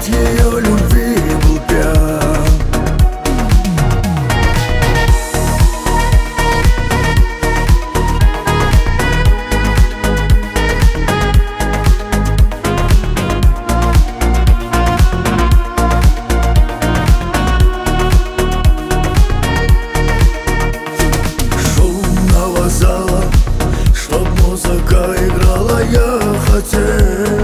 ее любви был пьян. Шумного зала, чтоб музыка играла, я хотел,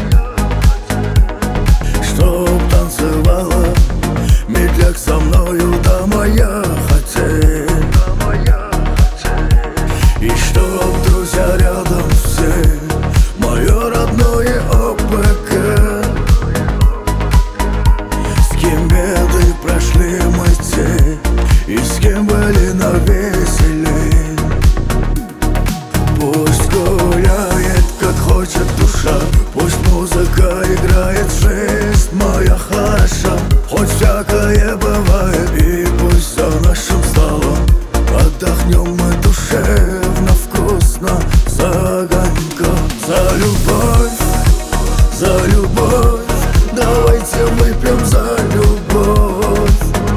чтоб танцевала медляк со мною дама, я хотел. И чтоб друзья рядом все, мое родное ОПК. С кем беды прошли мы те, и с кем были навеселе. Пусть гуляет, как хочет душа, пусть музыка играет, жизнь моя хороша. Хоть всякое бывает, и пусть за нашим столом отдохнем мы душевно, вкусно, за огоньком. За любовь, за любовь, давайте выпьем за любовь.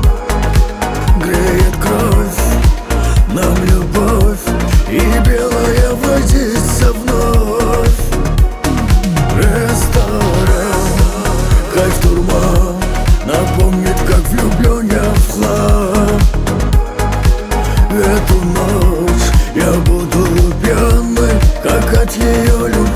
Греет кровь нам любовь, и белая водица вновь. Ресторан, кайф, турма, напомнит, как влюблен я в хлам. Эту ночь я буду пьяный, как от ее любви.